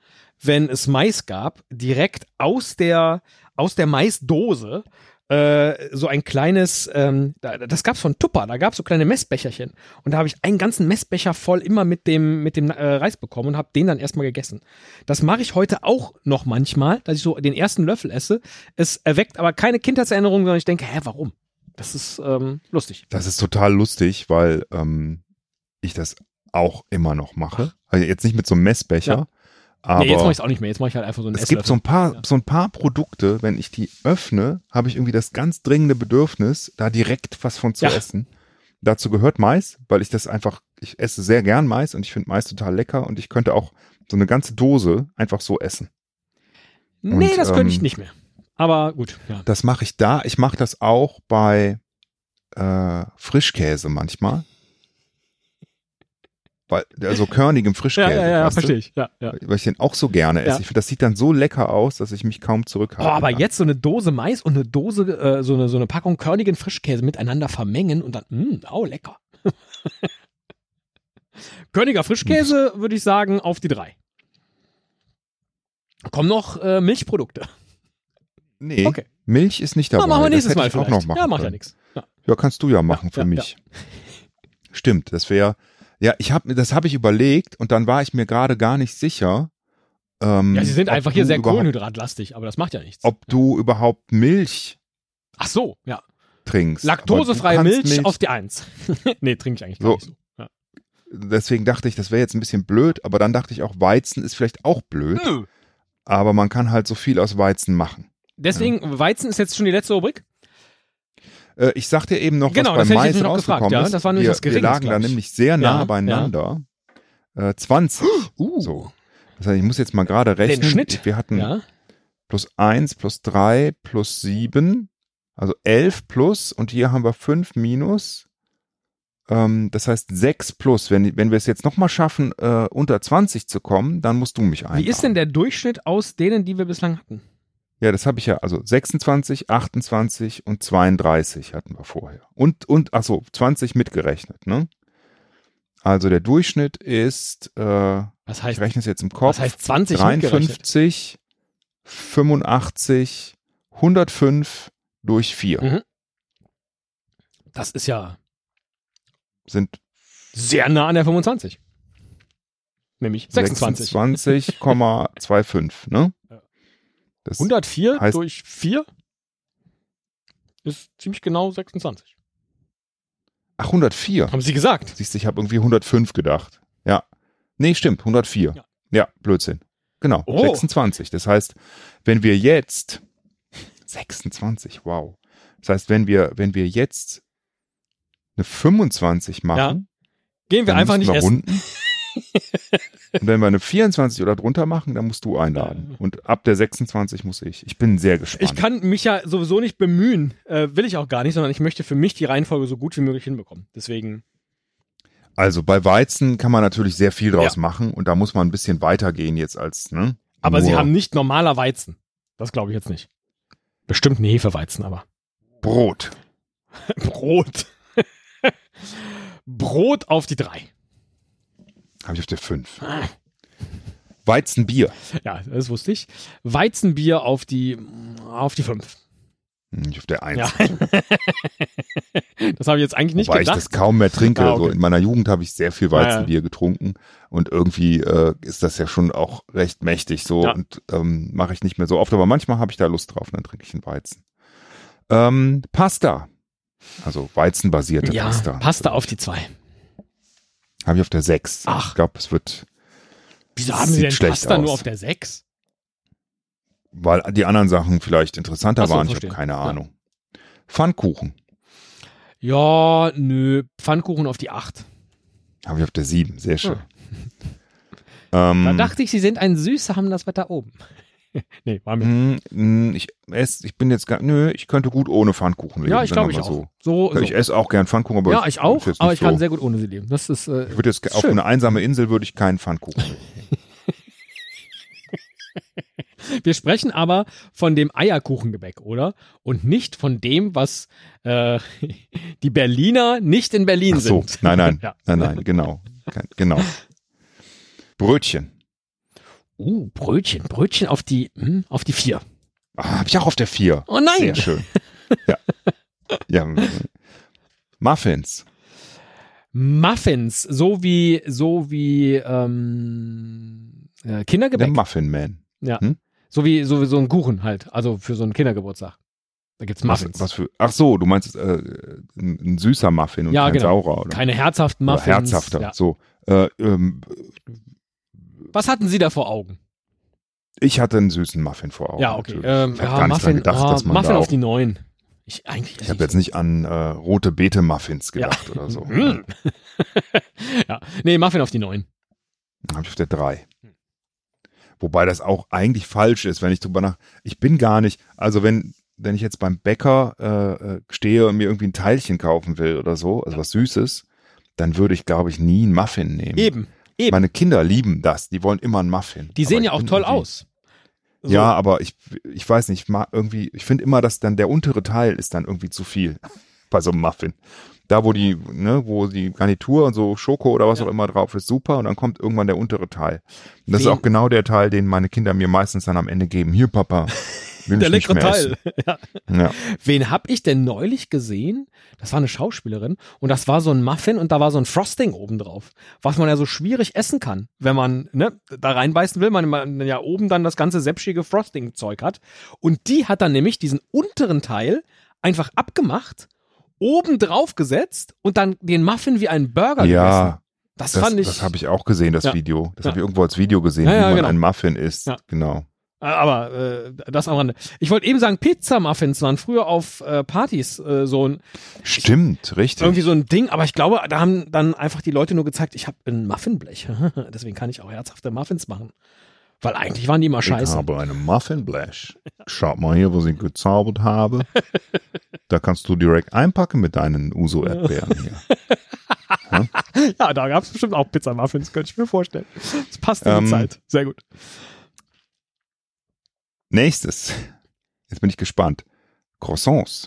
wenn es Mais gab, direkt aus der, aus der Maisdose äh, so ein kleines, ähm, das gab's von Tupper, da gab's so kleine Messbecherchen. Und da habe ich einen ganzen Messbecher voll immer mit dem, mit dem äh, Reis bekommen und habe den dann erstmal gegessen. Das mache ich heute auch noch manchmal, dass ich so den ersten Löffel esse. Es erweckt aber keine Kindheitserinnerung, sondern ich denke, hä, warum? Das ist ähm, lustig. Das ist total lustig, weil ähm, ich das auch immer noch mache. Also jetzt nicht mit so einem Messbecher, Ja. aber Nee, jetzt mache ich es auch nicht mehr. Jetzt mache ich halt einfach so einen es gibt so ein paar, Ja. so ein paar Produkte, wenn ich die öffne, habe ich irgendwie das ganz dringende Bedürfnis, da direkt was von zu Ja. essen. Dazu gehört Mais, weil ich das einfach, ich esse sehr gern Mais und ich finde Mais total lecker und ich könnte auch so eine ganze Dose einfach so essen. Nee, Und, das könnte ich ähm, nicht mehr. Aber gut, ja. Das mache ich da. Ich mache das auch bei äh, Frischkäse manchmal. Weil, also körnigem Ja, Frischkäse. ja, ja, weißt du? verstehe ich. Ja, ja. Weil ich den auch so gerne esse. Ja. Ich finde, das sieht dann so lecker aus, dass ich mich kaum Oh, zurückhalten aber kann. jetzt so eine Dose Mais und eine Dose, äh, so eine, so eine Packung körnigen Frischkäse miteinander vermengen und dann, mh, oh, lecker. Körniger Frischkäse, würde ich sagen, auf die drei. Kommen noch äh, Milchprodukte. Nee, Okay. Milch ist nicht Ja, dabei. machen wir Das nächstes hätte Mal ich auch vielleicht. noch machen ja, macht ja können. nichts. Ja. Ja, kannst du ja machen Ja, für ja, mich. Stimmt, das wäre, ja, ich habe das habe ich überlegt und dann war ich mir gerade gar nicht sicher. Ähm, ja, sie sind ob einfach hier du sehr überhaupt- kohlenhydratlastig, aber das macht ja nichts. Ob du überhaupt Milch Ach so, ja. trinkst. Laktosefreie Aber du kannst Milch, auf die Eins. Nee, trinke ich eigentlich gar So. nicht so. Ja. Deswegen dachte ich, das wäre jetzt ein bisschen blöd, aber dann dachte ich auch, Weizen ist vielleicht auch blöd, Nö. aber man kann halt so viel aus Weizen machen. Deswegen, Weizen ist jetzt schon die letzte Rubrik. Äh, ich sagte eben noch, Genau, was das bei hätte ich Mais noch gefragt, rausgekommen ja. ist. Das war nämlich wir, was Geringes, wir lagen da glaub ich. nämlich sehr nah Ja, beieinander. Äh, zwanzig. Uh. So. Das heißt, ich muss jetzt mal gerade rechnen. Den Schnitt. Wir hatten Ja. plus eins, plus drei, plus sieben, also elf plus und hier haben wir fünf minus. Ähm, das heißt sechs plus. Wenn, wenn wir es jetzt nochmal schaffen, äh, unter zwanzig zu kommen, dann musst du mich einladen. Wie ist denn der Durchschnitt aus denen, die wir bislang hatten? Ja, das habe ich ja, also sechsundzwanzig, achtundzwanzig und zweiunddreißig hatten wir vorher. Und, und, ach so, zwanzig mitgerechnet, ne? Also der Durchschnitt ist, äh, Was ich heißt, rechne es jetzt im Kopf, was heißt zwanzig mitgerechnet? dreiundfünfzig, fünfundachtzig, hundertfünf durch vier Mhm. Das ist ja sind sehr nah an der fünfundzwanzig. Nämlich sechsundzwanzig. sechsundzwanzig Komma fünfundzwanzig, ne? Ja. Das hundertvier heißt- durch vier ist ziemlich genau sechsundzwanzig. Ach, hundertvier. Haben Sie gesagt? Siehst du, ich habe irgendwie hundertfünf gedacht. Ja. Nee, stimmt, hundertvier. Ja. Ja, Blödsinn. Genau, Oh. sechsundzwanzig. Das heißt, wenn wir jetzt sechsundzwanzig, wow. Das heißt, wenn wir, wenn wir jetzt eine fünfundzwanzig machen, Gehen wir dann einfach müssen nicht wir essen. runden. Und wenn wir eine vierundzwanzig oder drunter machen, dann musst du einladen. Und ab der sechsundzwanzig muss ich. Ich bin sehr gespannt. Ich kann mich ja sowieso nicht bemühen, äh, will ich auch gar nicht, sondern ich möchte für mich die Reihenfolge so gut wie möglich hinbekommen. Deswegen, Also bei Weizen kann man natürlich sehr viel draus Ja. machen und da muss man ein bisschen weitergehen jetzt als, ne? aber nur Sie haben nicht normaler Weizen. Das glaube ich jetzt nicht. Bestimmt ein Hefeweizen, aber. Brot. Brot. Brot auf die drei. Habe ich auf der fünf. Ah. Weizenbier. Ja, das wusste ich. Weizenbier auf die, auf die fünf. Hm, Ich auf der eins. Ja. Das habe ich jetzt eigentlich nicht Wobei ich gedacht. das kaum mehr trinke. Ah, okay. So in meiner Jugend habe ich sehr viel Ja, ja. Weizenbier getrunken und irgendwie äh, ist das ja schon auch recht mächtig so Ja. und ähm, mache ich nicht mehr so oft, aber manchmal habe ich da Lust drauf und dann trinke ich einen Weizen. Ähm, Pasta. Also weizenbasierte Ja, Pasta. Pasta auf die zwei. Habe ich auf der sechs. Ach. Ich glaube, es wird, Wieso Das haben Sie sieht denn schlecht Pasta nur aus. auf der sechs? weil die anderen Sachen vielleicht interessanter Ach so, waren. Ich verstehe. habe keine Ja. Ahnung. Pfannkuchen. Ja, nö. Pfannkuchen auf die acht. Habe ich auf der sieben. Sehr schön. Da Ähm, dachte ich, Sie sind ein Süßer, haben das weiter oben. Nee, war mir. mh, mh, ich esse, ich bin jetzt gar, nö, ich könnte gut ohne Pfannkuchen leben. Ja, ich sagen glaube wir ich mal auch. So, so. Ich esse auch gern Pfannkuchen, aber Ja, ich auch, ist jetzt aber nicht ich kann so. sehr gut ohne sie leben. Das ist, äh, Ich würde jetzt ist auf schön. eine einsame Insel würde ich keinen Pfannkuchen leben. Wir sprechen aber von dem Eierkuchengebäck, oder? Und nicht von dem, was äh, die Berliner nicht in Berlin Ach so, sind. nein, nein, Ja. nein, nein, genau, Kein- genau. Brötchen. Uh, Brötchen, Brötchen auf die, hm, auf die vier. Ah, habe ich auch auf der vier. Oh nein. Sehr schön. Ja. ja. Muffins. Muffins, so wie, so wie ähm, äh, Kindergebäck. Der Muffin Man. Ja. Hm? So wie, so wie so ein Kuchen halt, also für so einen Kindergeburtstag. Da gibt's Muffins. Was, was für, ach so, du meinst äh, ein, ein süßer Muffin und Ja, kein genau. saurer, oder? Keine herzhaften Oder Muffins. herzhafter, Ja. so. Äh, ähm, Was hatten Sie da vor Augen? ich hatte einen süßen Muffin vor Augen. Ja, okay. natürlich. Ähm, ich habe ja, gar nicht dran Muffin, gedacht, oh, dass man Muffin da auf auch, die neun. Ich, eigentlich, ich habe jetzt nicht an äh, rote Beete-Muffins gedacht ja. oder so. Mm. ja. Nee, Muffin auf die neun. Dann habe ich auf der drei. Wobei das auch eigentlich falsch ist, wenn ich drüber nach. Ich bin gar nicht, also wenn, wenn ich jetzt beim Bäcker äh, stehe und mir irgendwie ein Teilchen kaufen will oder so, also was Süßes, dann würde ich, glaube ich, nie einen Muffin nehmen. Eben, eben. Meine Kinder lieben das, die wollen immer einen Muffin. Die sehen Aber ja ich auch bin toll irgendwie- aus. So. Ja, aber ich, ich weiß nicht, ich mag irgendwie, ich finde immer, dass dann der untere Teil ist dann irgendwie zu viel bei so einem Muffin. Da, wo die, ne, wo die Garnitur und so Schoko oder was Ja. auch immer drauf ist, super, und dann kommt irgendwann der untere Teil. Und das Wen- ist auch genau der Teil, den meine Kinder mir meistens dann am Ende geben. Hier, Papa, will Der ich nicht leckere mehr Teil. Ja. essen. Ja. Wen hab ich denn neulich gesehen? Das war eine Schauspielerin und das war so ein Muffin und da war so ein Frosting oben drauf, was man ja so schwierig essen kann, wenn man ne, da reinbeißen will, man, man ja oben dann das ganze säpschige Frosting-Zeug hat. Und die hat dann nämlich diesen unteren Teil einfach abgemacht, oben drauf gesetzt und dann den Muffin wie einen Burger gegessen. Ja, Das, das, fand ich. das habe ich auch gesehen, das Ja. Video. Das Ja. habe ich irgendwo als Video gesehen, Ja, ja, wie man genau. einen Muffin isst. Ja. Genau. Aber äh, das am Rande. Ich wollte eben sagen, Pizza-Muffins waren früher auf äh, Partys äh, so ein Stimmt, richtig. irgendwie so ein Ding, aber ich glaube, da haben dann einfach die Leute nur gezeigt, ich habe ein Muffinblech. Deswegen kann ich auch herzhafte Muffins machen. Weil eigentlich waren die immer Ich scheiße. habe eine Muffinblech. Schaut mal hier, was ich gezaubert habe. Da kannst du direkt einpacken mit deinen Uso-Erdbeeren hier. Ja, da gab es bestimmt auch Pizza-Muffins, könnte ich mir vorstellen. Das passt in die Ähm, Zeit. Sehr gut. Nächstes. Jetzt bin ich gespannt. Croissants.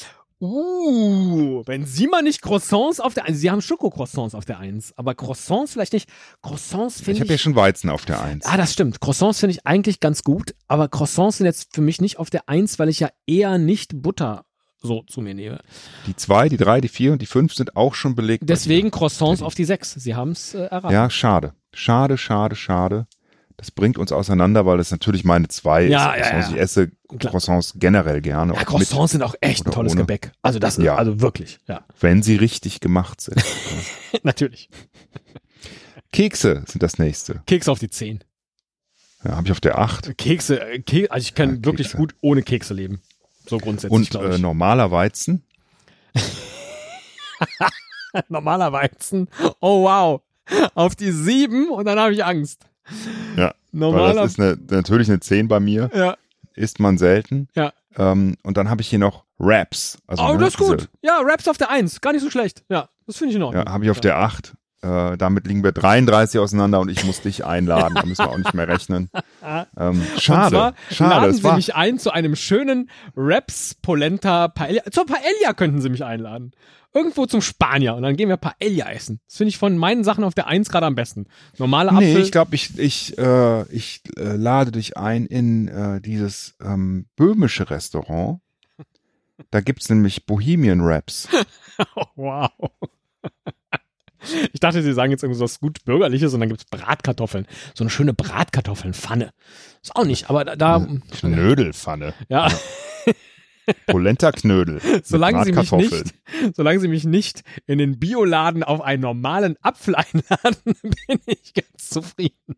Uh, wenn Sie mal nicht Croissants auf der eins, Sie haben Schoko-Croissants auf der eins, aber Croissants vielleicht nicht. Croissants finde Ich ich. habe ja schon Weizen auf der Eins. Ah, das stimmt. Croissants finde ich eigentlich ganz gut, aber Croissants sind jetzt für mich nicht auf der eins, weil ich ja eher nicht Butter so zu mir nehme. Die zwei, die drei, die vier und die fünf sind auch schon belegt. bei Deswegen Croissants Teddy. auf die sechs. Sie haben es äh, dir. erraten. Ja, schade. Schade, schade, schade. Das bringt uns auseinander, weil das natürlich meine zwei Ja, ist. ja, Croissants. ja. Ich esse Klar. Croissants generell gerne. Ja, auch Croissants sind auch echt ein oder tolles ohne. Gebäck. Also das, Ja. also wirklich, ja, Mit, wenn sie richtig gemacht sind. natürlich. Kekse sind das nächste. Keks auf die zehn. Ja, habe ich auf der acht. Kekse, äh, Ke also ich kann Ja, wirklich Kekse. gut ohne Kekse leben. So grundsätzlich, Und glaube äh, ich. normaler Weizen. Normaler Weizen. Oh wow. Auf die sieben und dann habe ich Angst. Ja, Weil Normaler. das ist eine, natürlich eine zehn bei mir. ja, Isst man selten. ja. Ähm, und dann habe ich hier noch Wraps. Also, Oh, ne, das ist diese- gut. Ja, Raps auf der eins. Gar nicht so schlecht. Ja, das finde ich in Ordnung. Ja, habe ich auf der acht. Äh, damit liegen wir dreiunddreißig auseinander und ich muss dich einladen. Da müssen wir auch nicht mehr rechnen. Ähm, schade. Und zwar schade. laden Es Sie war, mich ein zu einem schönen Raps Polenta Paella. Zur Paella könnten Sie mich einladen. Irgendwo zum Spanier und dann gehen wir Paella essen. Das finde ich von meinen Sachen auf der eins gerade am besten. Normale Apfel. nee, ich glaube, ich, ich, äh, ich äh, lade dich ein in äh, dieses ähm, böhmische Restaurant. Da gibt's nämlich Bohemian Wraps. Oh, wow. Ich dachte, Sie sagen jetzt irgendwas was gut Bürgerliches und dann gibt's Bratkartoffeln. So eine schöne Bratkartoffelnpfanne. Ist auch nicht, aber da, da Knödelpfanne. ja, Polenta-Knödel. mit solange Sie mich Bratkartoffeln. nicht, solange Sie mich nicht in den Bioladen auf einen normalen Apfel einladen, bin ich ganz zufrieden.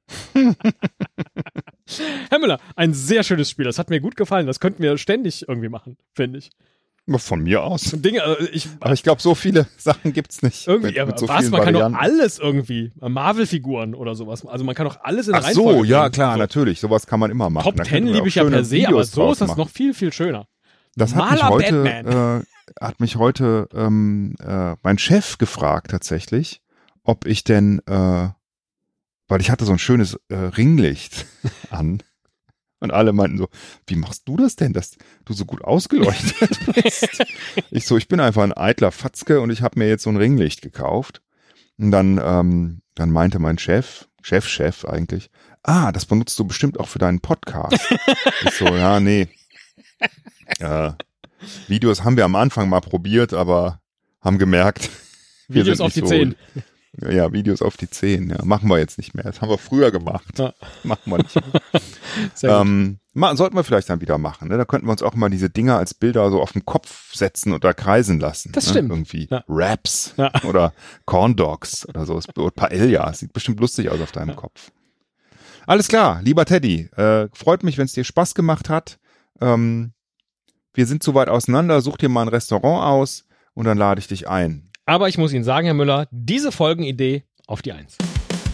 Herr Müller, ein sehr schönes Spiel. Das hat mir gut gefallen. Das könnten wir ständig irgendwie machen, finde ich. Von mir aus. Dinge, also ich, Aber ich glaube, so viele Sachen gibt's nicht. irgendwie, mit, aber mit so was, vielen man kann doch Varianten. alles irgendwie, Marvel-Figuren oder sowas. Also man kann doch alles in Ach Reihenfolge so, ja bringen. klar, So. natürlich. Sowas kann man immer machen. Top Da Ten könnten wir liebe auch ich ja schöne per se, aber Videos so draus ist das machen. noch viel, viel schöner. Das hat mich Maler heute, Batman. äh, hat mich heute ähm, äh, mein Chef gefragt tatsächlich, ob ich denn, äh, weil ich hatte so ein schönes äh, Ringlicht an und alle meinten so, wie machst du das denn, dass du so gut ausgeleuchtet bist? Ich so, ich bin einfach ein eitler Fatzke und ich habe mir jetzt so ein Ringlicht gekauft. Und dann, ähm, dann meinte mein Chef, Chef, Chef eigentlich. Ah, das benutzt du bestimmt auch für deinen Podcast. Ich so, ja, nee. Ja, Videos haben wir am Anfang mal probiert, aber haben gemerkt, wir Videos sind auf nicht die so, Zehen. Ja, Videos auf die Zehen. Ja, machen wir jetzt nicht mehr. Das haben wir früher gemacht. Ja. Machen wir nicht mehr. Sehr gut. Ähm, ma, sollten wir vielleicht dann wieder machen. Ne? Da könnten wir uns auch mal diese Dinger als Bilder so auf den Kopf setzen und da kreisen lassen. Das ne? stimmt. Irgendwie Ja. Raps Ja. oder Corn Dogs oder so. Oder Paella. Sieht bestimmt lustig aus auf deinem ja. Kopf. Alles klar, lieber Teddy. Äh, freut mich, wenn es dir Spaß gemacht hat. Ähm, wir sind zu weit auseinander. Such dir mal ein Restaurant aus und dann lade ich dich ein. Aber ich muss Ihnen sagen, Herr Müller, diese Folgenidee auf die Eins.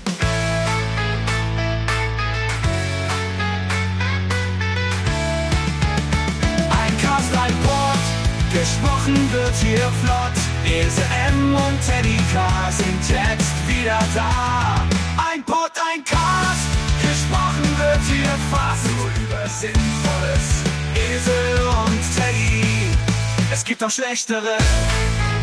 Ein Cast, ein Pod, gesprochen wird hier flott. Ese M und Teddy K sind jetzt wieder da. Ein Pod, ein Cast, gesprochen wird hier fast nur über Sinnvolles. Esel und Teddy, es gibt noch schlechtere.